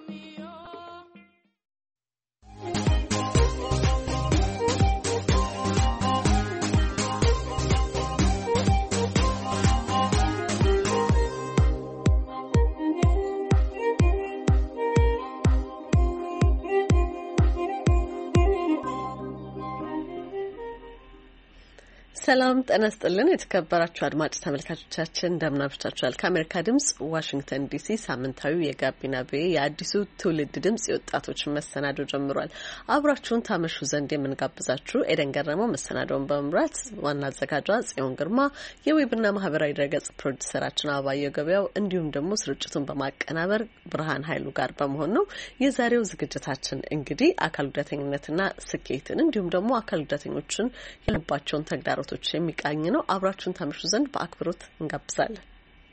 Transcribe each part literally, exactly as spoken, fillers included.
ሰላም ጤና ይስጥልን የተከበራችሁ አድማጭ ተመልካቾቻችን እንደምን አምሽታችኋል? ከአሜሪካ ድምጽ ዋሽንግተን ዲሲ ሳምንታዊ የጋቢና ቤ የአዲሱ ትውልድ ድምጽ የወጣቶች መሰናዶ ጀምሯል። አብራችሁን ታመሹ ዘንድ የምንጋብዛችሁ ኤደን ገረመው መሰናዶውን በመምራት ዋና አዘጋጇ ጽዮን ግርማ፣ የዌብና ማህበራዊ ድረገጽ ፕሮዲዩሰራችን አባየ ገበያው እንዲሁም ደግሞ ስርጭቱን በማቀናበር ብርሃን ኃይሉ ጋር በመሆን ነው። የዛሬው ዝግጅታችን እንግዲህ አካል ጉዳተኝነትና ስኬትን እንዲሁም ደግሞ አካል ጉዳተኞችን ያለባቸውን ተግዳሮቶች የሚቃኝ ነው። አብራችሁን ታምሹ ዘንድ በአክብሮት እንጋብዛለን።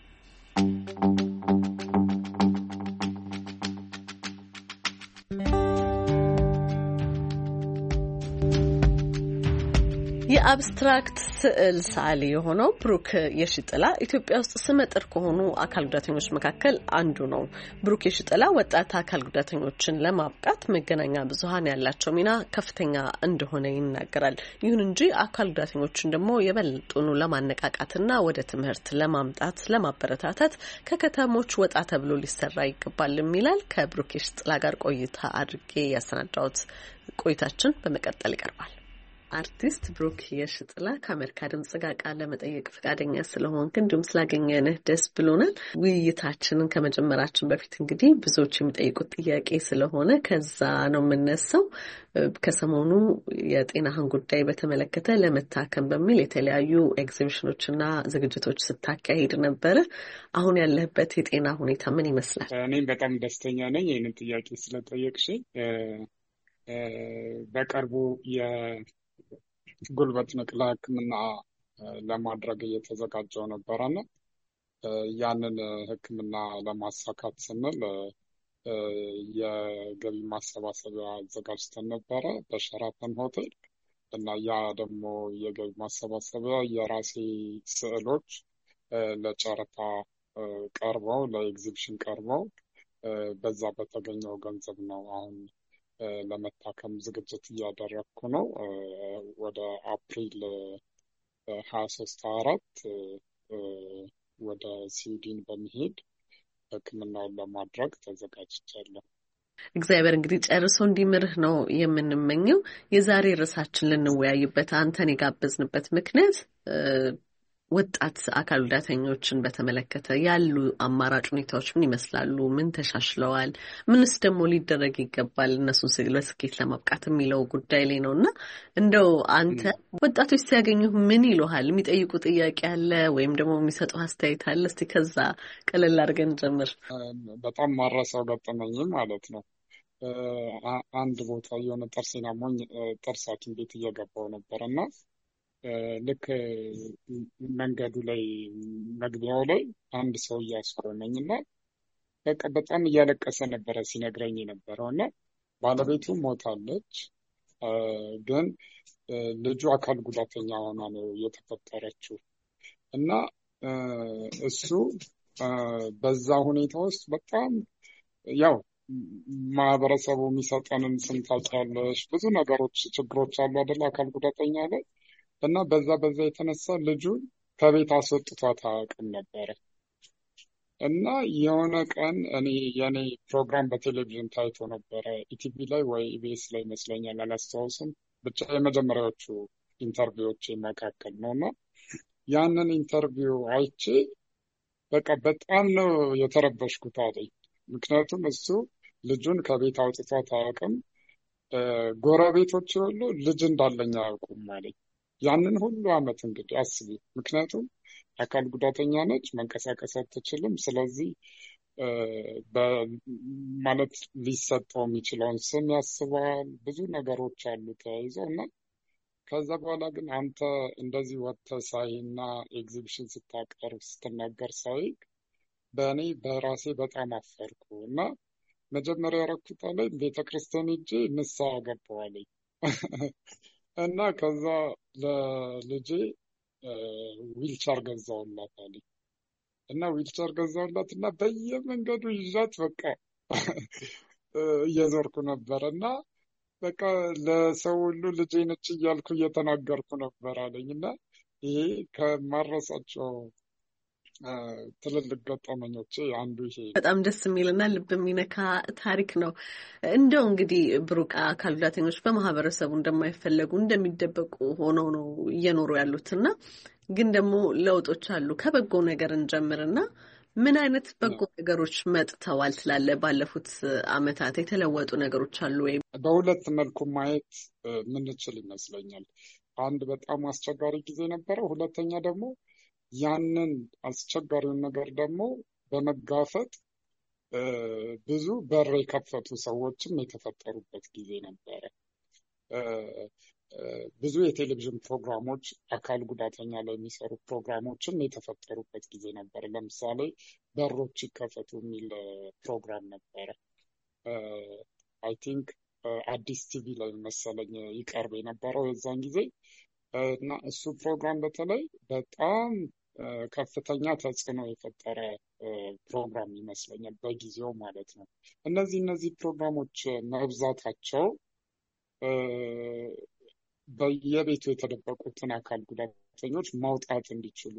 የአብስትራክት ስዕል ሰዓሊ የሆነው ብሩክ የሽጥላ ኢትዮጵያ ውስጥ ስመጥር ከሆኑ አካል ጉዳተኞች መካከል አንዱ ነው። ብሩክ የሽጥላ ወጣት አካል ጉዳተኞችን ለማብቃት መገናኛ ብዙሃን ያላቸው ሚና ከፍተኛ እንደሆነ ይናገራል። ይሁን እንጂ አካል ጉዳተኞችን ደግሞ የበለጡኑ ለማነቃቃትና ወደ ትምህርት ለማምጣት ለማበረታታት ከከተሞች ወጣ ተብሎ ሊሰራ ይገባል ይላል። ከብሩክ የሽጥላ ጋር ቆይታ አድርጌ ያሰናዳሁት ቆይታችን በመቀጠል ይቀርባል። አርቲስት ብሩክ የሽጥላ ከአሜሪካ ድምጽ ጋር ቃለ መጠየቅ ፈቃደኛ ስለሆንክ እንዲሁም ስላገኘንህ ደስ ብሎናል። ውይይታችንን ከመጀመራችን በፊት እንግዲህ ብዙዎች የሚጠይቁት ጥያቄ ስለሆነ ከዛ ነው የምነሳው። ከሰሞኑ የጤናህን ጉዳይ በተመለከተ ለመታከም በሚል የተለያዩ ኤግዚቢሽኖችና ዝግጅቶች ስታካሂድ ነበረ። አሁን ያለህበት የጤና ሁኔታ ምን ይመስላል? እኔም በጣም ደስተኛ ነኝ ይህንን ጥያቄ ስለጠየቅሽኝ። በቅርቡ ጉልበት ንቅለ ሕክምና ለማድረግ እየተዘጋጀው ነበረና ያንን ሕክምና ለማሳካት ስንል የገቢ ማሰባሰቢያ አዘጋጅተን ነበረ በሸራተን ሆቴል እና ያ ደግሞ የገቢ ማሰባሰቢያ የራሴ ስዕሎች ለጨረታ ቀርበው ለኤግዚቢሽን ቀርበው በዛ በተገኘው ገንዘብ ነው አሁን ለመታከም ዝግጅት እያደረኩ ነው። ወደ አፕሪል ሀያ ሶስት ሀያ አራት ወደ ስዊድን በመሄድ ሕክምናውን ለማድረግ ተዘጋጅቻለሁ። እግዚአብሔር እንግዲህ ጨርሶ እንዲምርህ ነው የምንመኘው። የዛሬ ርዕሳችን ልንወያይበት አንተን የጋበዝንበት ምክንያት ወጣት አካል ጉዳተኞችን በተመለከተ ያሉ አማራጭ ሁኔታዎች ምን ይመስላሉ? ምን ተሻሽለዋል? ምንስ ደግሞ ሊደረግ ይገባል እነሱን ለስኬት ለማብቃት የሚለው ጉዳይ ላይ ነውና እንደው አንተ ወጣቶች ሲያገኙ ምን ይሉሃል? የሚጠይቁ ጥያቄ አለ ወይም ደግሞ የሚሰጡ አስተያየት አለ? እስቲ ከዛ ቀለል አድርገን ጀምር። በጣም ማረሳው ገጠመኝ ማለት ነው። አንድ ቦታ የሆነ ጥርሴን አሞኝ ጥርስ ሐኪም ቤት እየገባው ነበርና ልክ መንገዱ ላይ መግቢያው ላይ አንድ ሰው እያስቆመኝና በቃ በጣም እያለቀሰ ነበረ ሲነግረኝ የነበረው እና ባለቤቱ ሞታለች፣ ግን ልጁ አካል ጉዳተኛ ሆና ነው የተፈጠረችው እና እሱ በዛ ሁኔታ ውስጥ በጣም ያው ማህበረሰቡ የሚሰጠንን ስም ታውቂያለሽ፣ ብዙ ነገሮች ችግሮች አሉ አይደል አካል ጉዳተኛ ላይ እና በዛ በዛ የተነሳ ልጁን ከቤት አስወጥቷት አያውቅም ነበረ እና የሆነ ቀን እኔ የኔ ፕሮግራም በቴሌቪዥን ታይቶ ነበረ ኢቲቪ ላይ ወይ ኢቢኤስ ላይ ይመስለኛል፣ አላስታውስም፣ ብቻ የመጀመሪያዎቹ ኢንተርቪዎች መካከል ነው እና ያንን ኢንተርቪው አይቼ በቃ በጣም ነው የተረበሽኩት አለኝ። ምክንያቱም እሱ ልጁን ከቤት አውጥቷት አያውቅም፣ ጎረቤቶች ሁሉ ልጅ እንዳለኝ አያውቁም አለኝ። ያንን ሁሉ አመት እንግዲህ አስቢ። ምክንያቱም አካል ጉዳተኛ ነች፣ መንቀሳቀስ አትችልም። ስለዚህ ማለት ሊሰጠው የሚችለውን ስም ያስባል፣ ብዙ ነገሮች አሉ ተያይዘው እና ከዛ በኋላ ግን አንተ እንደዚህ ወጥተህ ሳይና ኤግዚቢሽን ስታቀርብ ስትናገር ሳይ በእኔ በራሴ በጣም አፈርኩ እና መጀመሪያ ያረኩት ላይ ቤተክርስቲያን ሄጄ ንስሐ ገባሁ አለኝ እና ከዛ ለልጄ ዊልቸር ገዛውላት አለኝ እና ዊልቸር ገዛውላት እና በየመንገዱ ይዣት በቃ እየዞርኩ ነበር እና በቃ ለሰው ሁሉ ልጄ ነች እያልኩ እየተናገርኩ ነበር አለኝ እና ይሄ ከማረሳቸው ትልልቅ ገጠመኞቼ አንዱ ይሄ ነው። በጣም ደስ የሚልና ልብ የሚነካ ታሪክ ነው። እንደው እንግዲህ ብሩክ አካል ጉዳተኞች በማህበረሰቡ እንደማይፈለጉ እንደሚደበቁ ሆነው ነው እየኖሩ ያሉትና ግን ደግሞ ለውጦች አሉ። ከበጎ ነገር እንጀምርና ምን አይነት በጎ ነገሮች መጥተዋል ትላለ? ባለፉት አመታት የተለወጡ ነገሮች አሉ ወይ? በሁለት መልኩ ማየት ምንችል ይመስለኛል። አንድ በጣም አስቸጋሪ ጊዜ ነበረ። ሁለተኛ ደግሞ ያንን አስቸጋሪውን ነገር ደግሞ በመጋፈጥ ብዙ በር የከፈቱ ሰዎችም የተፈጠሩበት ጊዜ ነበረ። ብዙ የቴሌቪዥን ፕሮግራሞች አካል ጉዳተኛ ላይ የሚሰሩ ፕሮግራሞችም የተፈጠሩበት ጊዜ ነበር። ለምሳሌ በሮች ይከፈቱ የሚል ፕሮግራም ነበረ። አይ ቲንክ አዲስ ቲቪ ላይ መሰለኝ ይቀርብ የነበረው የዛን ጊዜ እና እሱ ፕሮግራም በተለይ በጣም ከፍተኛ ተጽዕኖ የፈጠረ ፕሮግራም ይመስለኛል በጊዜው ማለት ነው። እነዚህ እነዚህ ፕሮግራሞች መብዛታቸው በየቤቱ የተደበቁትን አካል ጉዳተኞች ማውጣት እንዲችሉ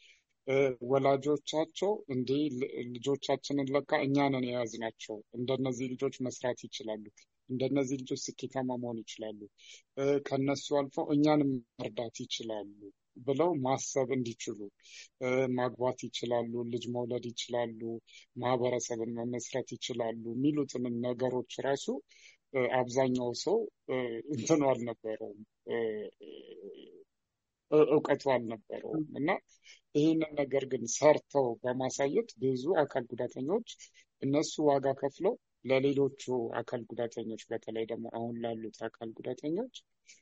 ወላጆቻቸው እንዴ ልጆቻችንን ለካ እኛ ነን የያዝናቸው፣ እንደነዚህ ልጆች መስራት ይችላሉ፣ እንደነዚህ ልጆች ስኬታማ መሆን ይችላሉ፣ ከነሱ አልፈው እኛንም መርዳት ይችላሉ ብለው ማሰብ እንዲችሉ፣ ማግባት ይችላሉ፣ ልጅ መውለድ ይችላሉ፣ ማህበረሰብን መመስረት ይችላሉ የሚሉትን ነገሮች ራሱ አብዛኛው ሰው እንትኑ አልነበረውም፣ እውቀቱ አልነበረውም እና ይህንን ነገር ግን ሰርተው በማሳየት ብዙ አካል ጉዳተኞች እነሱ ዋጋ ከፍለው ለሌሎቹ አካል ጉዳተኞች በተለይ ደግሞ አሁን ላሉት አካል ጉዳተኞች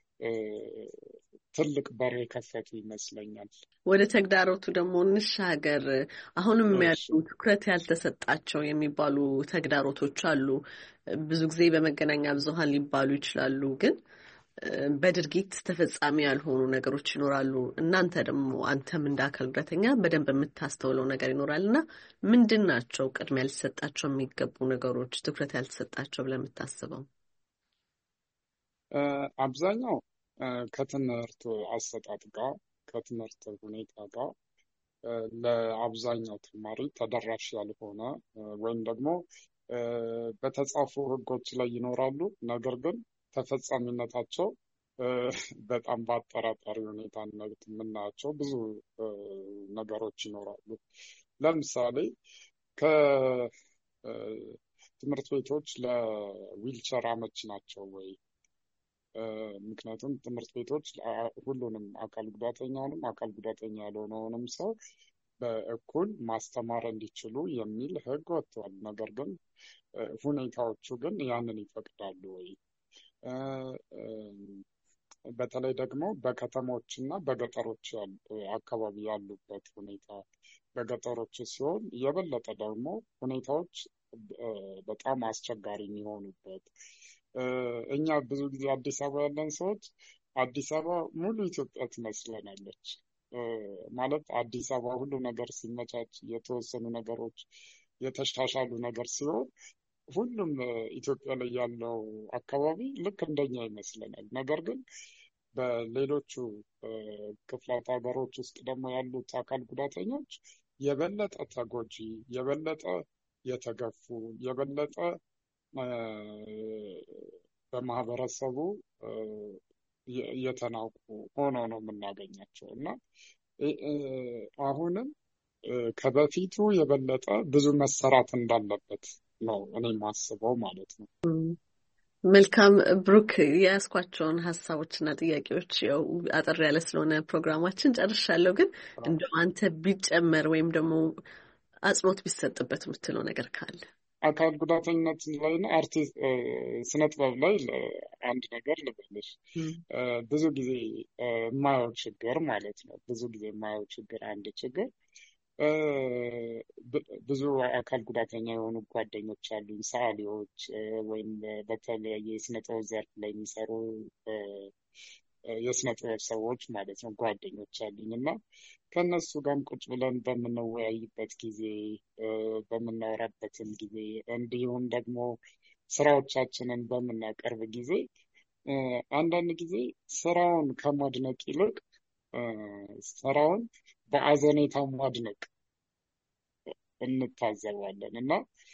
ትልቅ በር የከፈቱ ይመስለኛል። ወደ ተግዳሮቱ ደግሞ እንሻገር። አሁንም ያሉ ትኩረት ያልተሰጣቸው የሚባሉ ተግዳሮቶች አሉ። ብዙ ጊዜ በመገናኛ ብዙሃን ሊባሉ ይችላሉ፣ ግን በድርጊት ተፈጻሚ ያልሆኑ ነገሮች ይኖራሉ። እናንተ ደግሞ አንተም እንደ አካል ጉዳተኛ በደንብ የምታስተውለው ነገር ይኖራል እና ምንድን ናቸው ቅድሚያ ሊሰጣቸው የሚገቡ ነገሮች፣ ትኩረት ያልተሰጣቸው ብለህ የምታስበው? አብዛኛው ከትምህርት አሰጣጥ ጋር ከትምህርት ሁኔታ ጋር ለአብዛኛው ተማሪ ተደራሽ ያልሆነ ወይም ደግሞ በተጻፉ ሕጎች ላይ ይኖራሉ፣ ነገር ግን ተፈጻሚነታቸው በጣም በአጠራጣሪ ሁኔታ የምናያቸው ብዙ ነገሮች ይኖራሉ። ለምሳሌ ከትምህርት ቤቶች ለዊልቸር አመች ናቸው ወይ? ምክንያቱም ትምህርት ቤቶች ሁሉንም አካል ጉዳተኛውንም አካል ጉዳተኛ ያልሆነውንም ሰው በእኩል ማስተማር እንዲችሉ የሚል ሕግ ወጥቷል። ነገር ግን ሁኔታዎቹ ግን ያንን ይፈቅዳሉ ወይ? በተለይ ደግሞ በከተሞች እና በገጠሮች አካባቢ ያሉበት ሁኔታ በገጠሮች ሲሆን የበለጠ ደግሞ ሁኔታዎች በጣም አስቸጋሪ የሚሆኑበት። እኛ ብዙ ጊዜ አዲስ አበባ ያለን ሰዎች አዲስ አበባ ሙሉ ኢትዮጵያ ትመስለናለች። ማለት አዲስ አበባ ሁሉ ነገር ሲመቻች፣ የተወሰኑ ነገሮች የተሻሻሉ ነገር ሲሆን ሁሉም ኢትዮጵያ ላይ ያለው አካባቢ ልክ እንደኛ ይመስለናል። ነገር ግን በሌሎቹ ክፍላት ሀገሮች ውስጥ ደግሞ ያሉት አካል ጉዳተኞች የበለጠ ተጎጂ፣ የበለጠ የተገፉ፣ የበለጠ በማህበረሰቡ የተናቁ ሆነው ነው የምናገኛቸው እና አሁንም ከበፊቱ የበለጠ ብዙ መሰራት እንዳለበት ነው እኔ ማስበው ማለት ነው። መልካም ብሩክ፣ የያዝኳቸውን ሀሳቦችና ጥያቄዎች ያው አጠር ያለ ስለሆነ ፕሮግራማችን ጨርሻለሁ። ግን እንደው አንተ ቢጨመር ወይም ደግሞ አጽንኦት ቢሰጥበት የምትለው ነገር ካለ? አካል ጉዳተኝነት ላይ እና አርቲስት ስነ ጥበብ ላይ አንድ ነገር ልበልሽ። ብዙ ጊዜ የማየው ችግር ማለት ነው ብዙ ጊዜ የማየው ችግር አንድ ችግር ብዙ አካል ጉዳተኛ የሆኑ ጓደኞች አሉኝ፣ ሰዓሊዎች ወይም በተለያየ የስነ ጥበብ ዘርፍ ላይ የሚሰሩ የስነ ጥበብ ሰዎች ማለት ነው ጓደኞች አሉኝ እና ከእነሱ ጋርም ቁጭ ብለን በምንወያይበት ጊዜ በምናወራበትም ጊዜ እንዲሁም ደግሞ ስራዎቻችንን በምናቀርብ ጊዜ አንዳንድ ጊዜ ስራውን ከማድነቅ ይልቅ ስራውን በአዘኔታ ማድነቅ እንታዘባለን እና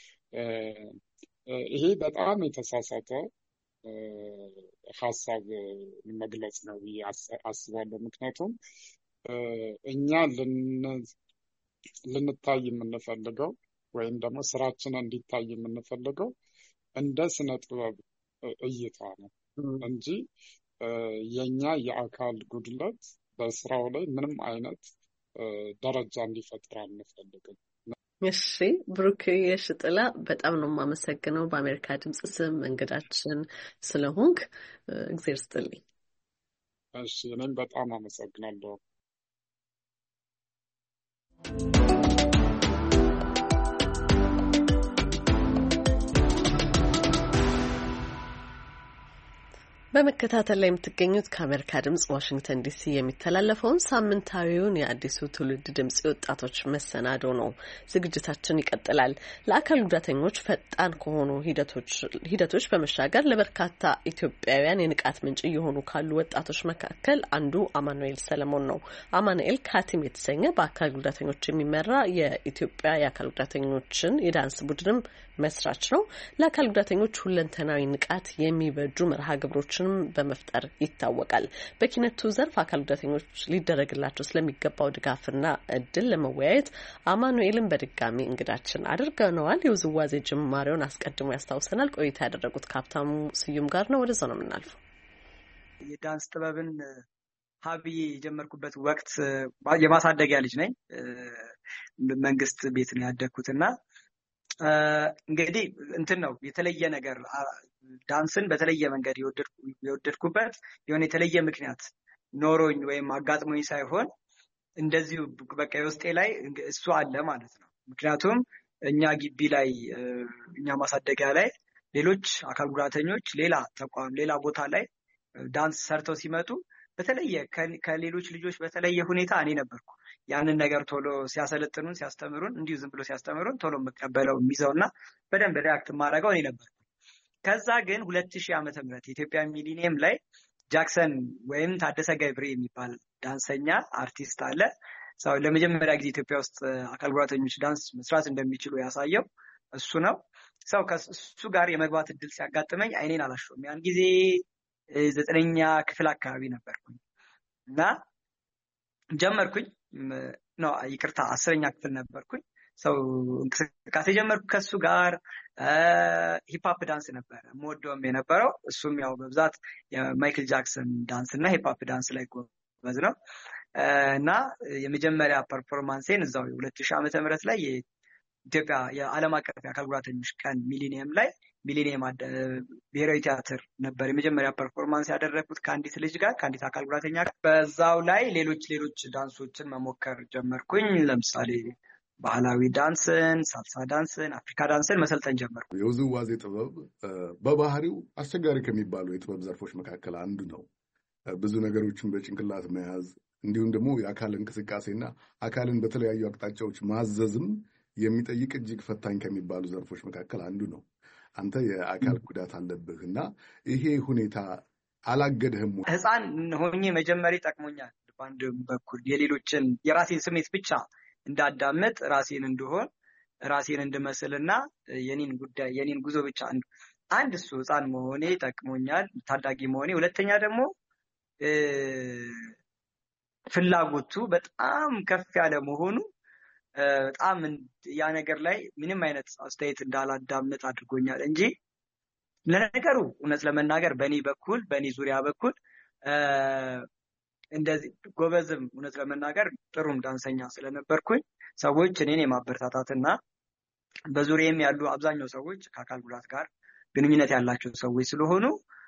ይሄ በጣም የተሳሳተ ሐሳብ መግለጽ ነው ብዬ አስባለሁ። ምክንያቱም እኛ ልንታይ የምንፈልገው ወይም ደግሞ ስራችን እንዲታይ የምንፈልገው እንደ ስነ ጥበብ እይታ ነው እንጂ የኛ የአካል ጉድለት በስራው ላይ ምንም አይነት ደረጃ እንዲፈጥር አንፈልግም። እሺ ብሩክ የሽጥላ በጣም ነው የማመሰግነው በአሜሪካ ድምጽ ስም እንግዳችን ስለሆንክ እግዚአብሔር ይስጥልኝ። እሺ እኔም በጣም አመሰግናለሁ። በመከታተል ላይ የምትገኙት ከአሜሪካ ድምጽ ዋሽንግተን ዲሲ የሚተላለፈውን ሳምንታዊውን የአዲሱ ትውልድ ድምጽ ወጣቶች መሰናዶ ነው። ዝግጅታችን ይቀጥላል። ለአካል ጉዳተኞች ፈጣን ከሆኑ ሂደቶች ሂደቶች በመሻገር ለበርካታ ኢትዮጵያውያን የንቃት ምንጭ የሆኑ ካሉ ወጣቶች መካከል አንዱ አማኑኤል ሰለሞን ነው። አማኑኤል ካቲም የተሰኘ በአካል ጉዳተኞች የሚመራ የኢትዮጵያ የአካል ጉዳተኞችን የዳንስ ቡድንም መስራች ነው። ለአካል ጉዳተኞች ሁለንተናዊ ንቃት የሚበጁ መርሃ ግብሮችን በመፍጠር ይታወቃል። በኪነቱ ዘርፍ አካል ጉዳተኞች ሊደረግላቸው ስለሚገባው ድጋፍና እድል ለመወያየት አማኑኤልን በድጋሚ እንግዳችን አድርገነዋል። የውዝዋዜ ጅማሬውን አስቀድሞ ያስታውሰናል። ቆይታ ያደረጉት ከሀብታሙ ስዩም ጋር ነው። ወደዛ ነው የምናልፈው። የዳንስ ጥበብን ሀብዬ የጀመርኩበት ወቅት የማሳደጊያ ልጅ ነኝ። መንግስት ቤት ነው ያደግኩትና እንግዲህ እንትን ነው የተለየ ነገር ዳንስን በተለየ መንገድ የወደድኩበት የሆነ የተለየ ምክንያት ኖሮኝ ወይም አጋጥሞኝ ሳይሆን እንደዚሁ በቃ ውስጤ ላይ እሱ አለ ማለት ነው። ምክንያቱም እኛ ግቢ ላይ እኛ ማሳደጊያ ላይ ሌሎች አካል ጉዳተኞች ሌላ ተቋም ሌላ ቦታ ላይ ዳንስ ሰርተው ሲመጡ በተለየ ከሌሎች ልጆች በተለየ ሁኔታ እኔ ነበርኩ ያንን ነገር ቶሎ ሲያሰለጥኑን ሲያስተምሩን እንዲሁ ዝም ብሎ ሲያስተምሩን ቶሎ መቀበለው የሚይዘውና በደንብ ሪአክት ማድረገው እኔ ነበርኩ። ከዛ ግን ሁለት ሺህ ዓመተ ምህረት የኢትዮጵያ ሚሊኒየም ላይ ጃክሰን ወይም ታደሰ ገብሬ የሚባል ዳንሰኛ አርቲስት አለ። ሰው ለመጀመሪያ ጊዜ ኢትዮጵያ ውስጥ አካል ጉዳተኞች ዳንስ መስራት እንደሚችሉ ያሳየው እሱ ነው። ሰው ከሱ ጋር የመግባት እድል ሲያጋጥመኝ አይኔን አላሸውም። ያን ጊዜ ዘጠነኛ ክፍል አካባቢ ነበርኩኝ እና ጀመርኩኝ ነው ይቅርታ አስረኛ ክፍል ነበርኩኝ። ሰው እንቅስቃሴ ጀመርኩ ከሱ ጋር ሂፕ ዳንስ ነበር ሞዶም የነበረው። እሱም ያው በብዛት የማይክል ጃክሰን ዳንስ እና ሂፕ ዳንስ ላይ ጎበዝ ነው እና የመጀመሪያ ፐርፎርማንሴን እዛው ሁለት ሺህ ዓመተ ምህረት ላይ የኢትዮጵያ የዓለም አቀፍ የአካል ጉዳተኞች ቀን ሚሊኒየም ላይ ሚሊኒየም ብሔራዊ ቲያትር ነበር የመጀመሪያ ፐርፎርማንስ ያደረኩት ከአንዲት ልጅ ጋር ከአንዲት አካል ጉዳተኛ ጋር። በዛው ላይ ሌሎች ሌሎች ዳንሶችን መሞከር ጀመርኩኝ። ለምሳሌ ባህላዊ ዳንስን፣ ሳልሳ ዳንስን፣ አፍሪካ ዳንስን መሰልጠን ጀመርኩ። የውዝዋዜ ጥበብ በባህሪው አስቸጋሪ ከሚባሉ የጥበብ ዘርፎች መካከል አንዱ ነው። ብዙ ነገሮችን በጭንቅላት መያዝ እንዲሁም ደግሞ የአካል እንቅስቃሴና አካልን በተለያዩ አቅጣጫዎች ማዘዝም የሚጠይቅ እጅግ ፈታኝ ከሚባሉ ዘርፎች መካከል አንዱ ነው። አንተ የአካል ጉዳት አለብህ እና ይሄ ሁኔታ አላገደህም? ህፃን ሆኜ መጀመሪያ ጠቅሞኛል። በአንድ በኩል የሌሎችን የራሴን ስሜት ብቻ እንዳዳመጥ ራሴን እንደሆን ራሴን እንድመስልና የኔን ጉዳይ የኔን ጉዞ ብቻ አንድ እሱ ህፃን መሆኔ ጠቅሞኛል፣ ታዳጊ መሆኔ። ሁለተኛ ደግሞ ፍላጎቱ በጣም ከፍ ያለ መሆኑ በጣም ያ ነገር ላይ ምንም አይነት አስተያየት እንዳላዳምጥ አድርጎኛል እንጂ ለነገሩ እውነት ለመናገር በኔ በኩል በኔ ዙሪያ በኩል እንደዚህ ጎበዝም እውነት ለመናገር ጥሩም ዳንሰኛ ስለነበርኩኝ ሰዎች እኔን የማበረታታትና በዙሪያም ያሉ አብዛኛው ሰዎች ከአካል ጉዳት ጋር ግንኙነት ያላቸው ሰዎች ስለሆኑ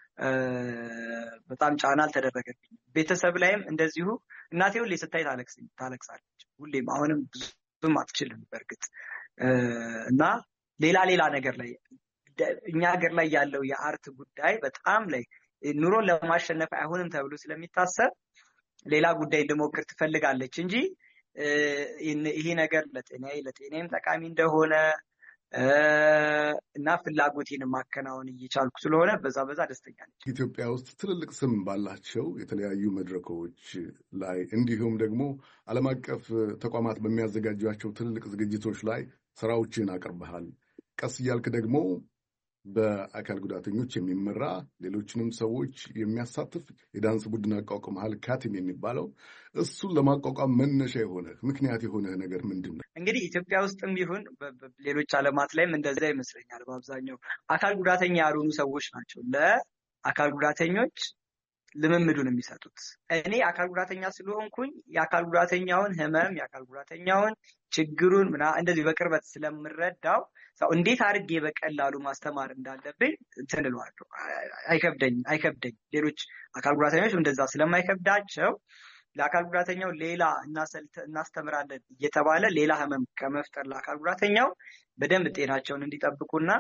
በጣም ጫና አልተደረገብኝም። ቤተሰብ ላይም እንደዚሁ እናቴ ሁሌ ስታይ ታለቅስ ታለቅሳለች ሁሌም አሁንም ብዙም አትችልም በርግጥ እና ሌላ ሌላ ነገር ላይ እኛ ሀገር ላይ ያለው የአርት ጉዳይ በጣም ላይ ኑሮን ለማሸነፍ አይሆንም ተብሎ ስለሚታሰብ ሌላ ጉዳይ እንደሞክር ትፈልጋለች እንጂ ይሄ ነገር ለጤናዬ ለጤናዬም ጠቃሚ እንደሆነ እና ፍላጎቴን ማከናወን እየቻልኩ ስለሆነ በዛ በዛ ደስተኛ ነኝ። ኢትዮጵያ ውስጥ ትልልቅ ስም ባላቸው የተለያዩ መድረኮች ላይ እንዲሁም ደግሞ ዓለም አቀፍ ተቋማት በሚያዘጋጇቸው ትልልቅ ዝግጅቶች ላይ ስራዎችን አቅርበሃል። ቀስ እያልክ ደግሞ በአካል ጉዳተኞች የሚመራ ሌሎችንም ሰዎች የሚያሳትፍ የዳንስ ቡድን አቋቁመሃል፣ ካቲም የሚባለው። እሱን ለማቋቋም መነሻ የሆነ ምክንያት የሆነ ነገር ምንድን ነው? እንግዲህ ኢትዮጵያ ውስጥም ቢሆን ሌሎች ዓለማት ላይም እንደዛ ይመስለኛል። በአብዛኛው አካል ጉዳተኛ ያልሆኑ ሰዎች ናቸው ለአካል ጉዳተኞች ልምምዱን የሚሰጡት። እኔ አካል ጉዳተኛ ስለሆንኩኝ የአካል ጉዳተኛውን ህመም የአካል ጉዳተኛውን ችግሩን ምና እንደዚህ በቅርበት ስለምረዳው ሰው እንዴት አድርጌ በቀላሉ ማስተማር እንዳለብኝ እንትን እለዋለሁ። አይከብደኝ አይከብደኝ ሌሎች አካል ጉዳተኞች እንደዛ ስለማይከብዳቸው ለአካል ጉዳተኛው ሌላ እናስተምራለን እየተባለ ሌላ ህመም ከመፍጠር ለአካል ጉዳተኛው በደንብ ጤናቸውን እንዲጠብቁና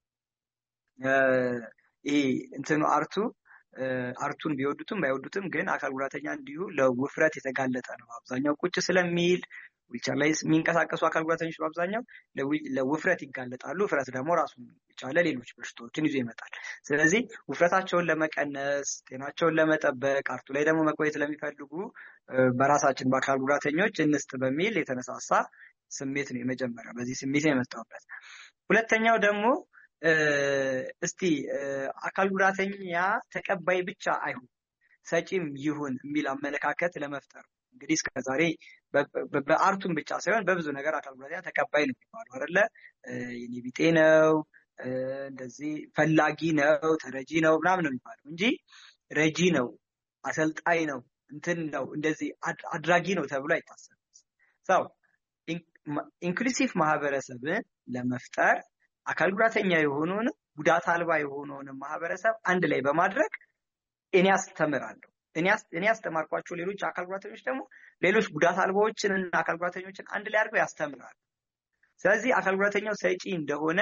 ይሄ እንትኑ አርቱ አርቱን ቢወዱትም ባይወዱትም ግን አካል ጉዳተኛ እንዲሁ ለውፍረት የተጋለጠ ነው። አብዛኛው ቁጭ ስለሚል ዊልቸር ላይ የሚንቀሳቀሱ አካል ጉዳተኞች በአብዛኛው ለውፍረት ይጋለጣሉ። ውፍረት ደግሞ ራሱን የቻለ ሌሎች በሽታዎችን ይዞ ይመጣል። ስለዚህ ውፍረታቸውን ለመቀነስ ጤናቸውን ለመጠበቅ አርቱ ላይ ደግሞ መቆየት ለሚፈልጉ በራሳችን በአካል ጉዳተኞች እንስጥ በሚል የተነሳሳ ስሜት ነው የመጀመሪያው። በዚህ ስሜት ነው የመጣሁበት። ሁለተኛው ደግሞ እስቲ አካል ጉዳተኛ ተቀባይ ብቻ አይሁን ሰጪም ይሁን የሚል አመለካከት ለመፍጠር እንግዲህ እስከዛሬ በአርቱን ብቻ ሳይሆን በብዙ ነገር አካል ጉዳተኛ ተቀባይ ነው የሚባለው አይደለ? የኔ ቢጤ ነው፣ እንደዚህ ፈላጊ ነው፣ ተረጂ ነው ምናምን ነው የሚባለው እንጂ ረጂ ነው፣ አሰልጣኝ ነው፣ እንትን ነው፣ እንደዚህ አድራጊ ነው ተብሎ አይታሰብም። ሰው ኢንክሉሲቭ ማህበረሰብን ለመፍጠር አካል ጉዳተኛ የሆነውን ጉዳት አልባ የሆነውን ማህበረሰብ አንድ ላይ በማድረግ እኔ አስተምራለሁ። እኔ እኔ ያስተማርኳቸው ሌሎች አካል ጉዳተኞች ደግሞ ሌሎች ጉዳት አልባዎችን እና አካል ጉዳተኞችን አንድ ላይ አድርገው ያስተምራሉ። ስለዚህ አካል ጉዳተኛው ሰጪ እንደሆነ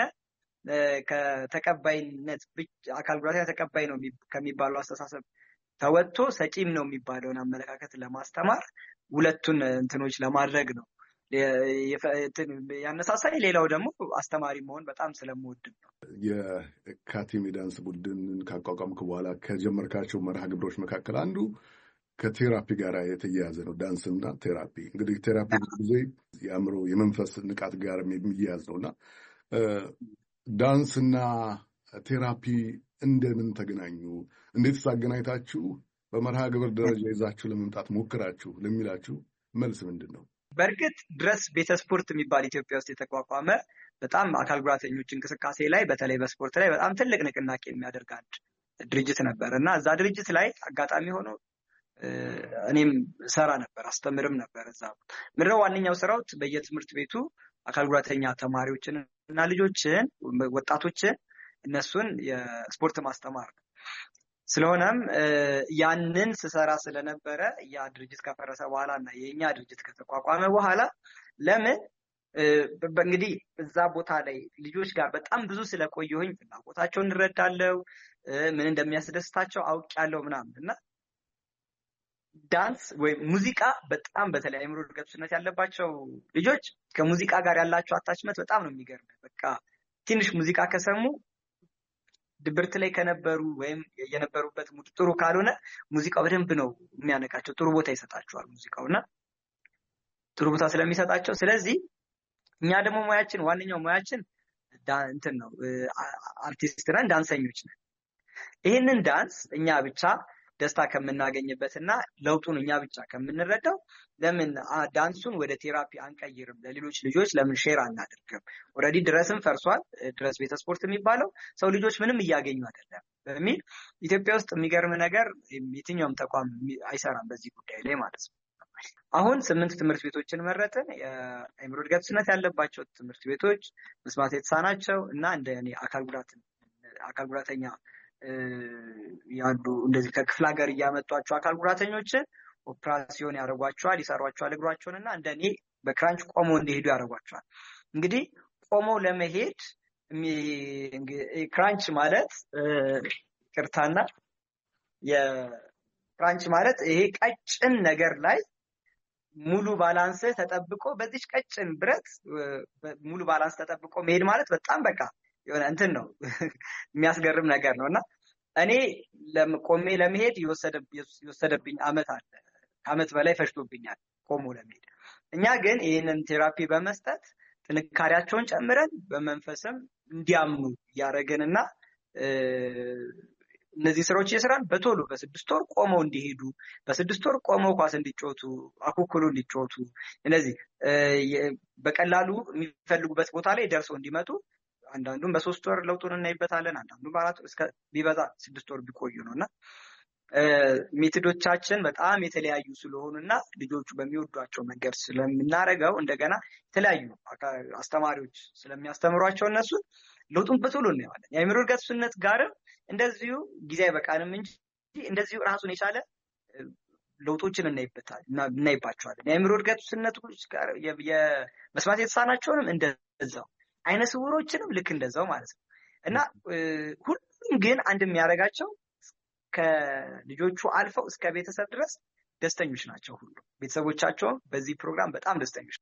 ከተቀባይነት አካል ጉዳተኛ ተቀባይ ነው ከሚባለው አስተሳሰብ ተወጥቶ ሰጪም ነው የሚባለውን አመለካከት ለማስተማር ሁለቱን እንትኖች ለማድረግ ነው ያነሳሳኝ። ሌላው ደግሞ አስተማሪ መሆን በጣም ስለምወድ ነው። የካቲም የዳንስ ቡድን ካቋቋምክ በኋላ ከጀመርካቸው መርሃ ግብሮች መካከል አንዱ ከቴራፒ ጋር የተያያዘ ነው። ዳንስና ቴራፒ እንግዲህ ቴራፒ ብዙ ጊዜ የአእምሮ የመንፈስ ንቃት ጋር የሚያያዝ ነውና ዳንስና ቴራፒ እንደምን ተገናኙ? እንዴትስ አገናኝታችሁ በመርሃ ግብር ደረጃ ይዛችሁ ለመምጣት ሞክራችሁ ለሚላችሁ መልስ ምንድን ነው? በእርግጥ ድረስ ቤተ ስፖርት የሚባል ኢትዮጵያ ውስጥ የተቋቋመ በጣም አካል ጉዳተኞች እንቅስቃሴ ላይ በተለይ በስፖርት ላይ በጣም ትልቅ ንቅናቄ የሚያደርግ አንድ ድርጅት ነበር እና እዛ ድርጅት ላይ አጋጣሚ ሆኖ እኔም ሰራ ነበር፣ አስተምርም ነበር። እዛ ምንድነው ዋነኛው ስራው በየትምህርት ቤቱ አካል ጉዳተኛ ተማሪዎችን እና ልጆችን ወጣቶችን እነሱን የስፖርት ማስተማር ነው። ስለሆነም ያንን ስሰራ ስለነበረ ያ ድርጅት ከፈረሰ በኋላ እና የኛ ድርጅት ከተቋቋመ በኋላ ለምን እንግዲህ እዛ ቦታ ላይ ልጆች ጋር በጣም ብዙ ስለቆየሁኝ ፍላጎታቸውን እንረዳለው፣ ምን እንደሚያስደስታቸው አውቃለሁ ምናምን እና ዳንስ ወይ ሙዚቃ በጣም በተለይ አእምሮ እድገት ያለባቸው ልጆች ከሙዚቃ ጋር ያላቸው አታችመንት በጣም ነው የሚገርም። በቃ ትንሽ ሙዚቃ ከሰሙ ድብርት ላይ ከነበሩ ወይም የነበሩበት ሙድ ጥሩ ካልሆነ ሙዚቃው በደንብ ነው የሚያነቃቸው፣ ጥሩ ቦታ ይሰጣቸዋል ሙዚቃውና ጥሩ ቦታ ስለሚሰጣቸው። ስለዚህ እኛ ደግሞ ሙያችን ዋነኛው ሙያችን እንትን ነው፣ አርቲስት ነን፣ ዳንሰኞች ነን። ይሄንን ዳንስ እኛ ብቻ ደስታ ከምናገኝበትና ለውጡን እኛ ብቻ ከምንረዳው ለምን ዳንሱን ወደ ቴራፒ አንቀይርም? ለሌሎች ልጆች ለምን ሼር አናደርግም? ኦሬዲ ድረስም ፈርሷል። ድረስ ቤተ ስፖርት የሚባለው ሰው ልጆች ምንም እያገኙ አይደለም በሚል ኢትዮጵያ ውስጥ የሚገርም ነገር የትኛውም ተቋም አይሰራም በዚህ ጉዳይ ላይ ማለት ነው። አሁን ስምንት ትምህርት ቤቶችን መረጥን። የአእምሮ እድገት ውስንነት ያለባቸው ትምህርት ቤቶች፣ መስማት የተሳናቸው እና እንደ እኔ አካል ጉዳት አካል ጉዳተኛ ያሉ እንደዚህ ከክፍለ ሀገር እያመጧቸው አካል ጉዳተኞችን ኦፕራሲዮን ያደርጓቸዋል፣ ይሰሯቸዋል እግሯቸውን እና እንደኔ በክራንች ቆሞ እንዲሄዱ ያደርጓቸዋል። እንግዲህ ቆሞ ለመሄድ ክራንች ማለት፣ የክራንች ማለት ይሄ ቀጭን ነገር ላይ ሙሉ ባላንስ ተጠብቆ በዚህ ቀጭን ብረት ሙሉ ባላንስ ተጠብቆ መሄድ ማለት በጣም በቃ የሆነ እንትን ነው የሚያስገርም ነገር ነውና እኔ ለቆሜ ለመሄድ ይወሰደብኝ አመት አለ አመት በላይ ፈጅቶብኛል ቆሞ ለመሄድ እኛ ግን ይሄንን ቴራፒ በመስጠት ጥንካሬያቸውን ጨምረን በመንፈስም እንዲያምኑ ያረገንና እነዚህ ስራዎች እየሰራን በቶሎ በስድስት ወር ቆመው እንዲሄዱ በስድስት ወር ቆመው ኳስ እንዲጫወቱ አኩኩሉ እንዲጫወቱ እነዚህ በቀላሉ የሚፈልጉበት ቦታ ላይ ደርሰው እንዲመጡ አንዳንዱም በሶስት ወር ለውጡን እናይበታለን አንዳንዱም በአራት እስከ ቢበዛ ስድስት ወር ቢቆዩ ነውና ሜቶዶቻችን በጣም የተለያዩ ስለሆኑና ልጆቹ በሚወዷቸው መንገድ ስለምናረጋው እንደገና የተለያዩ አስተማሪዎች ስለሚያስተምሯቸው እነሱ ለውጡን በቶሎ እናያለን የአእምሮ እድገት ስነት ጋርም እንደዚሁ ጊዜ አይበቃንም እንጂ እንደዚሁ ራሱን የቻለ ለውጦችን እናይበታል እናይባቸዋለን የአእምሮ እድገት ስነቶች ጋር የመስማት የተሳናቸውንም እንደዛው አይነ ስውሮችንም ልክ እንደዛው ማለት ነው እና ሁሉም ግን አንድ የሚያረጋቸው ከልጆቹ አልፈው እስከ ቤተሰብ ድረስ ደስተኞች ናቸው ሁሉ ቤተሰቦቻቸው በዚህ ፕሮግራም በጣም ደስተኞች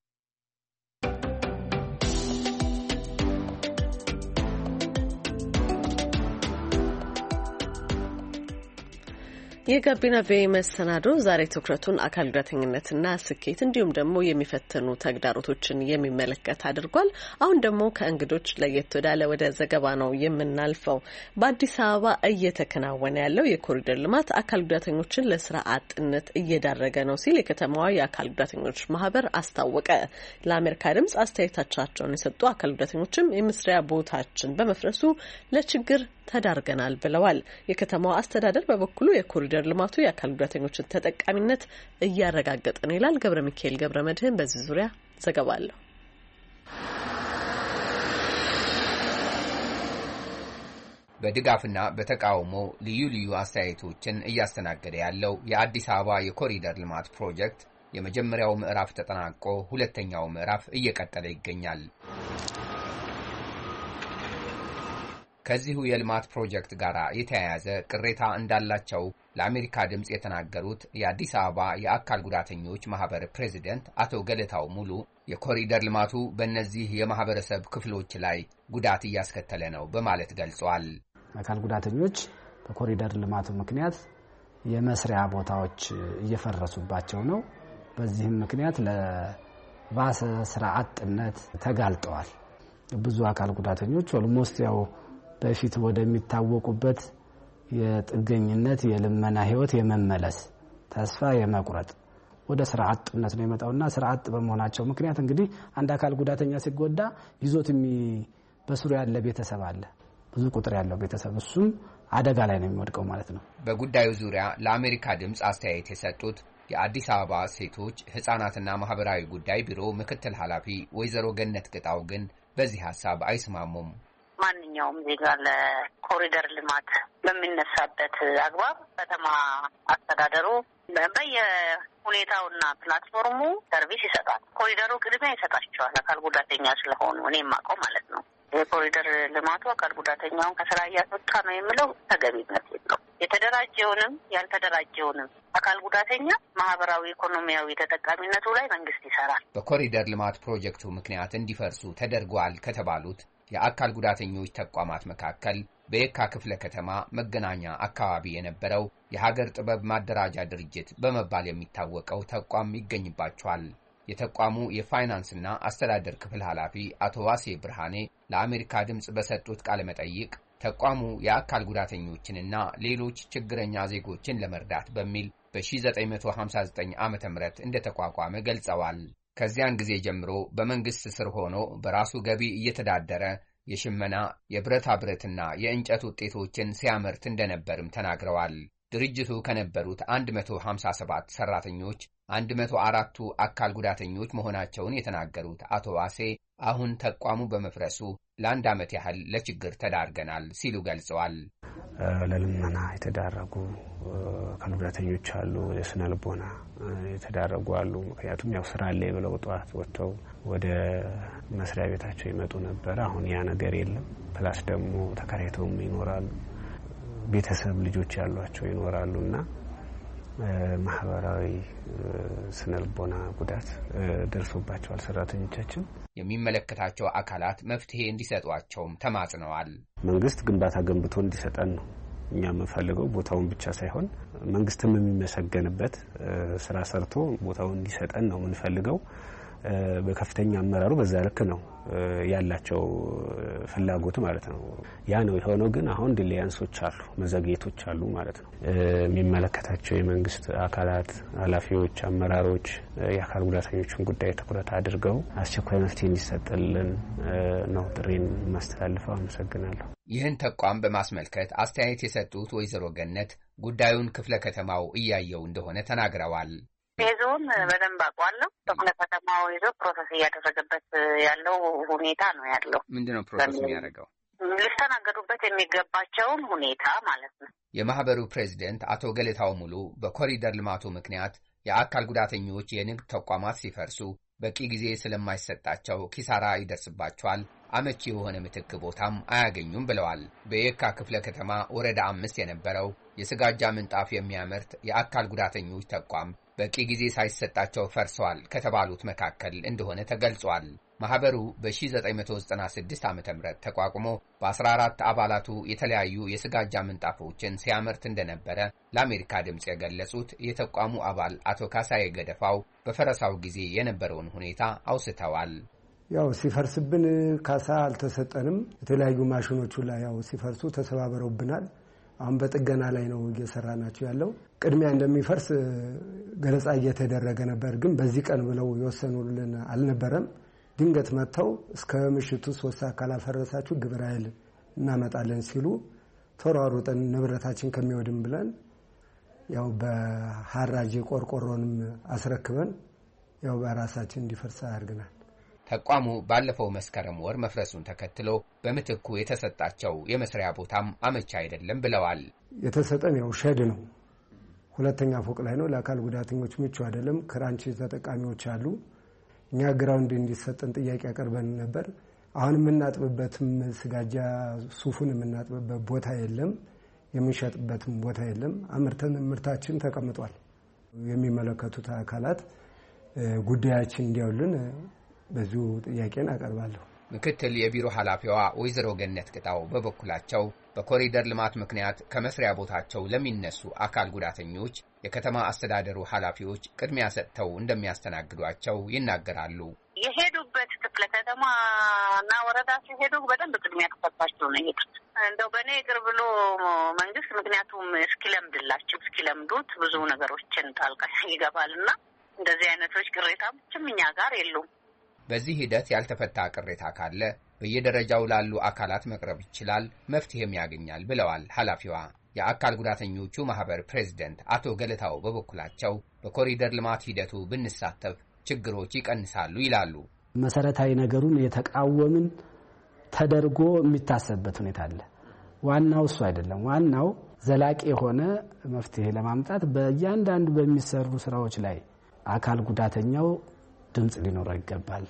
የጋቢና ቬ መሰናዶ ዛሬ ትኩረቱን አካል ጉዳተኝነትና ስኬት እንዲሁም ደግሞ የሚፈተኑ ተግዳሮቶችን የሚመለከት አድርጓል። አሁን ደግሞ ከእንግዶች ለየት ወዳለ ወደ ዘገባ ነው የምናልፈው። በአዲስ አበባ እየተከናወነ ያለው የኮሪደር ልማት አካል ጉዳተኞችን ለስራ አጥነት እየዳረገ ነው ሲል የከተማዋ የአካል ጉዳተኞች ማህበር አስታወቀ። ለአሜሪካ ድምጽ አስተያየታቸውን የሰጡ አካል ጉዳተኞችም የመስሪያ ቦታችን በመፍረሱ ለችግር ተዳርገናል ብለዋል። የከተማዋ አስተዳደር በበኩሉ የኮሪደር ልማቱ የአካል ጉዳተኞችን ተጠቃሚነት እያረጋገጠ ነው ይላል። ገብረ ሚካኤል ገብረ መድህን በዚህ ዙሪያ ዘገባ አለው። በድጋፍና በተቃውሞ ልዩ ልዩ አስተያየቶችን እያስተናገደ ያለው የአዲስ አበባ የኮሪደር ልማት ፕሮጀክት የመጀመሪያው ምዕራፍ ተጠናቆ ሁለተኛው ምዕራፍ እየቀጠለ ይገኛል። ከዚሁ የልማት ፕሮጀክት ጋር የተያያዘ ቅሬታ እንዳላቸው ለአሜሪካ ድምጽ የተናገሩት የአዲስ አበባ የአካል ጉዳተኞች ማህበር ፕሬዚደንት አቶ ገለታው ሙሉ የኮሪደር ልማቱ በእነዚህ የማህበረሰብ ክፍሎች ላይ ጉዳት እያስከተለ ነው በማለት ገልጸዋል። አካል ጉዳተኞች በኮሪደር ልማቱ ምክንያት የመስሪያ ቦታዎች እየፈረሱባቸው ነው። በዚህም ምክንያት ለባሰ ስራ አጥነት ተጋልጠዋል። ብዙ አካል ጉዳተኞች ኦልሞስት ያው በፊት ወደሚታወቁበት የጥገኝነት የልመና ህይወት የመመለስ ተስፋ የመቁረጥ ወደ ስራ አጥነት ነው የመጣውና ስራ አጥ በመሆናቸው ምክንያት እንግዲህ አንድ አካል ጉዳተኛ ሲጎዳ ይዞት በስሩ ያለ ቤተሰብ አለ ብዙ ቁጥር ያለው ቤተሰብ እሱም አደጋ ላይ ነው የሚወድቀው ማለት ነው። በጉዳዩ ዙሪያ ለአሜሪካ ድምጽ አስተያየት የሰጡት የአዲስ አበባ ሴቶች ህፃናትና ማህበራዊ ጉዳይ ቢሮ ምክትል ኃላፊ ወይዘሮ ገነት ቅጣው ግን በዚህ ሐሳብ አይስማሙም። ማንኛውም ዜጋ ለኮሪደር ልማት በሚነሳበት አግባብ ከተማ አስተዳደሩ በየሁኔታውና ፕላትፎርሙ ሰርቪስ ይሰጣል። ኮሪደሩ ቅድሚያ ይሰጣቸዋል አካል ጉዳተኛ ስለሆኑ እኔም አውቀው ማለት ነው። የኮሪደር ልማቱ አካል ጉዳተኛውን ከስራ እያስወጣ ነው የሚለው ተገቢነት የለው። የተደራጀውንም ያልተደራጀውንም አካል ጉዳተኛ ማህበራዊ ኢኮኖሚያዊ ተጠቃሚነቱ ላይ መንግስት ይሰራል። በኮሪደር ልማት ፕሮጀክቱ ምክንያት እንዲፈርሱ ተደርጓል ከተባሉት የአካል ጉዳተኞች ተቋማት መካከል በየካ ክፍለ ከተማ መገናኛ አካባቢ የነበረው የሀገር ጥበብ ማደራጃ ድርጅት በመባል የሚታወቀው ተቋም ይገኝባቸዋል። የተቋሙ የፋይናንስና አስተዳደር ክፍል ኃላፊ አቶ ዋሴ ብርሃኔ ለአሜሪካ ድምጽ በሰጡት ቃለ መጠይቅ ተቋሙ የአካል ጉዳተኞችንና ሌሎች ችግረኛ ዜጎችን ለመርዳት በሚል በ1959 ዓመተ ምህረት እንደተቋቋመ ገልጸዋል። ከዚያን ጊዜ ጀምሮ በመንግስት ስር ሆኖ በራሱ ገቢ እየተዳደረ የሽመና የብረታ ብረትና የእንጨት ውጤቶችን ሲያመርት እንደነበርም ተናግረዋል። ድርጅቱ ከነበሩት መቶ ሃምሳ ሰባት ሰራተኞች መቶ አራቱ አካል ጉዳተኞች መሆናቸውን የተናገሩት አቶ ዋሴ አሁን ተቋሙ በመፍረሱ ለአንድ ዓመት ያህል ለችግር ተዳርገናል ሲሉ ገልጸዋል። ለልመና የተዳረጉ አካል ጉዳተኞች አሉ፣ የስነ ልቦና የተዳረጉ አሉ። ምክንያቱም ያው ስራ ላይ ብለው ጠዋት ወጥተው ወደ መስሪያ ቤታቸው ይመጡ ነበር። አሁን ያ ነገር የለም። ፕላስ ደግሞ ተከራይተውም ይኖራሉ፣ ቤተሰብ ልጆች ያሏቸው ይኖራሉና ማህበራዊ ስነልቦና ጉዳት ደርሶባቸዋል ሰራተኞቻችን። የሚመለከታቸው አካላት መፍትሄ እንዲሰጧቸውም ተማጽነዋል። መንግስት ግንባታ ገንብቶ እንዲሰጠን ነው እኛ የምንፈልገው። ቦታውን ብቻ ሳይሆን መንግስትም የሚመሰገንበት ስራ ሰርቶ ቦታውን እንዲሰጠን ነው የምንፈልገው። በከፍተኛ አመራሩ በዛ ልክ ነው ያላቸው ፍላጎት ማለት ነው። ያ ነው የሆነው። ግን አሁን ዲሌያንሶች አሉ፣ መዘግየቶች አሉ ማለት ነው። የሚመለከታቸው የመንግስት አካላት ኃላፊዎች፣ አመራሮች የአካል ጉዳተኞችን ጉዳይ ትኩረት አድርገው አስቸኳይ መፍትሄ እንዲሰጥልን ነው ጥሪን ማስተላልፈው። አመሰግናለሁ። ይህን ተቋም በማስመልከት አስተያየት የሰጡት ወይዘሮ ገነት ጉዳዩን ክፍለ ከተማው እያየው እንደሆነ ተናግረዋል። ዞን በደንብ አውቀዋለሁ። ክፍለ ከተማው ይዞ ፕሮሰስ እያደረገበት ያለው ሁኔታ ነው ያለው። ምንድነው ፕሮሰስ የሚያደርገው? ሊስተናገዱበት የሚገባቸውን ሁኔታ ማለት ነው። የማህበሩ ፕሬዚደንት አቶ ገለታው ሙሉ በኮሪደር ልማቱ ምክንያት የአካል ጉዳተኞች የንግድ ተቋማት ሲፈርሱ በቂ ጊዜ ስለማይሰጣቸው ኪሳራ ይደርስባቸዋል፣ አመቺ የሆነ ምትክ ቦታም አያገኙም ብለዋል። በየካ ክፍለ ከተማ ወረዳ አምስት የነበረው የስጋጃ ምንጣፍ የሚያመርት የአካል ጉዳተኞች ተቋም በቂ ጊዜ ሳይሰጣቸው ፈርሰዋል ከተባሉት መካከል እንደሆነ ተገልጿል። ማህበሩ በ1996 ዓ.ም ተቋቁሞ በ14 አባላቱ የተለያዩ የስጋጃ ምንጣፎችን ሲያመርት እንደነበረ ለአሜሪካ ድምጽ የገለጹት የተቋሙ አባል አቶ ካሳዬ ገደፋው በፈረሳው ጊዜ የነበረውን ሁኔታ አውስተዋል። ያው ሲፈርስብን ካሳ አልተሰጠንም። የተለያዩ ማሽኖቹ ላይ ያው ሲፈርሱ ተሰባበረውብናል። አሁን በጥገና ላይ ነው እየሰራናቸው ያለው። ቅድሚያ እንደሚፈርስ ገለጻ እየተደረገ ነበር፣ ግን በዚህ ቀን ብለው የወሰኑልን አልነበረም። ድንገት መጥተው እስከ ምሽቱ ሶስት ሰዓት ካላፈረሳችሁ ግብረ ኃይል እናመጣለን ሲሉ ተሯሩጠን ንብረታችን ከሚወድም ብለን ያው በሐራጅ ቆርቆሮንም አስረክበን ያው በራሳችን እንዲፈርስ አድርገናል። ተቋሙ ባለፈው መስከረም ወር መፍረሱን ተከትሎ በምትኩ የተሰጣቸው የመስሪያ ቦታም አመቺ አይደለም ብለዋል። የተሰጠን ያው ሸድ ነው፣ ሁለተኛ ፎቅ ላይ ነው። ለአካል ጉዳተኞች ምቹ አይደለም። ክራንች ተጠቃሚዎች አሉ። እኛ ግራውንድ እንዲሰጠን ጥያቄ አቀርበን ነበር። አሁን የምናጥብበትም ስጋጃ ሱፉን የምናጥብበት ቦታ የለም፣ የምንሸጥበትም ቦታ የለም። አምርተን ምርታችን ተቀምጧል። የሚመለከቱት አካላት ጉዳያችን እንዲያውልን በዚሁ ጥያቄን አቀርባለሁ። ምክትል የቢሮ ኃላፊዋ ወይዘሮ ገነት ቅጣው በበኩላቸው በኮሪደር ልማት ምክንያት ከመስሪያ ቦታቸው ለሚነሱ አካል ጉዳተኞች የከተማ አስተዳደሩ ኃላፊዎች ቅድሚያ ሰጥተው እንደሚያስተናግዷቸው ይናገራሉ። የሄዱበት ክፍለ ከተማና ወረዳ ሲሄዱ በደንብ ቅድሚያ ተሰጥቷቸው ነው የሄዱት። እንደው በእኔ እግር ብሎ መንግስት ምክንያቱም እስኪለምድላቸው እስኪለምዱት ብዙ ነገሮችን ጣልቃ ይገባልና እንደዚህ አይነቶች ቅሬታዎችም እኛ ጋር የሉም። በዚህ ሂደት ያልተፈታ ቅሬታ ካለ በየደረጃው ላሉ አካላት መቅረብ ይችላል፣ መፍትሄም ያገኛል ብለዋል ኃላፊዋ። የአካል ጉዳተኞቹ ማህበር ፕሬዝደንት አቶ ገለታው በበኩላቸው በኮሪደር ልማት ሂደቱ ብንሳተፍ ችግሮች ይቀንሳሉ ይላሉ። መሰረታዊ ነገሩን የተቃወምን ተደርጎ የሚታሰብበት ሁኔታ አለ። ዋናው እሱ አይደለም። ዋናው ዘላቂ የሆነ መፍትሄ ለማምጣት በእያንዳንዱ በሚሰሩ ስራዎች ላይ አካል ጉዳተኛው ድምጽ ሊኖረው ይገባል፣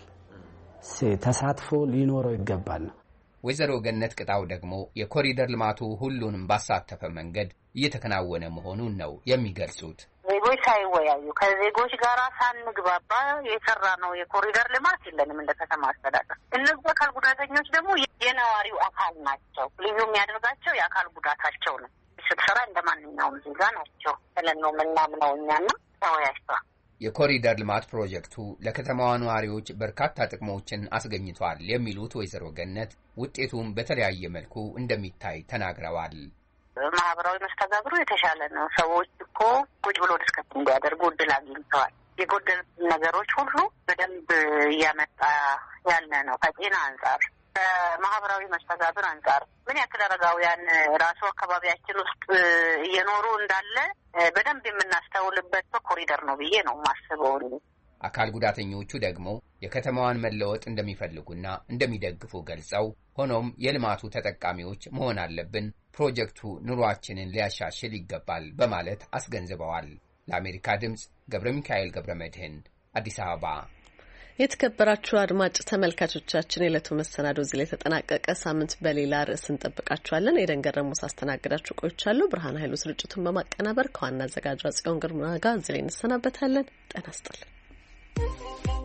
ተሳትፎ ሊኖረው ይገባል። ወይዘሮ ገነት ቅጣው ደግሞ የኮሪደር ልማቱ ሁሉንም ባሳተፈ መንገድ እየተከናወነ መሆኑን ነው የሚገልጹት። ዜጎች ሳይወያዩ ከዜጎች ጋር ሳንግባባ የሰራ ነው የኮሪደር ልማት የለንም እንደ ከተማ አስተዳደር። እነዚህ አካል ጉዳተኞች ደግሞ የነዋሪው አካል ናቸው። ልዩ የሚያደርጋቸው የአካል ጉዳታቸው ነው። ስትሰራ እንደማንኛውም ዜጋ ናቸው ብለን ነው የምናምነው እኛና ተወያይተዋል። የኮሪደር ልማት ፕሮጀክቱ ለከተማዋ ነዋሪዎች በርካታ ጥቅሞችን አስገኝቷል የሚሉት ወይዘሮ ገነት ውጤቱም በተለያየ መልኩ እንደሚታይ ተናግረዋል። ማህበራዊ መስተጋብሩ የተሻለ ነው። ሰዎች እኮ ቁጭ ብሎ ዲስከስ እንዲያደርጉ እድል አግኝተዋል። የጎደሉ ነገሮች ሁሉ በደንብ እያመጣ ያለ ነው። ከጤና አንጻር፣ ከማህበራዊ መስተጋብር አንጻር ምን ያክል አረጋውያን ራሱ አካባቢያችን ውስጥ እየኖሩ እንዳለ በደንብ የምናስተውልበት ኮሪደር ነው ብዬ ነው የማስበው። አካል ጉዳተኞቹ ደግሞ የከተማዋን መለወጥ እንደሚፈልጉና እንደሚደግፉ ገልጸው ሆኖም የልማቱ ተጠቃሚዎች መሆን አለብን፣ ፕሮጀክቱ ኑሯችንን ሊያሻሽል ይገባል በማለት አስገንዝበዋል። ለአሜሪካ ድምፅ ገብረ ሚካኤል ገብረ መድህን አዲስ አበባ። የተከበራችሁ አድማጭ ተመልካቾቻችን የዕለቱ መሰናዶ እዚህ ላይ ተጠናቀቀ። ሳምንት በሌላ ርዕስ እንጠብቃችኋለን። ኤደን ገረሙ ሳስተናግዳችሁ ቆይቻለሁ። ብርሃን ኃይሉ ስርጭቱን በማቀናበር ከዋና አዘጋጇ ጽዮን ግርማ ጋር እዚህ ላይ እንሰናበታለን። ጤና ይስጥልን።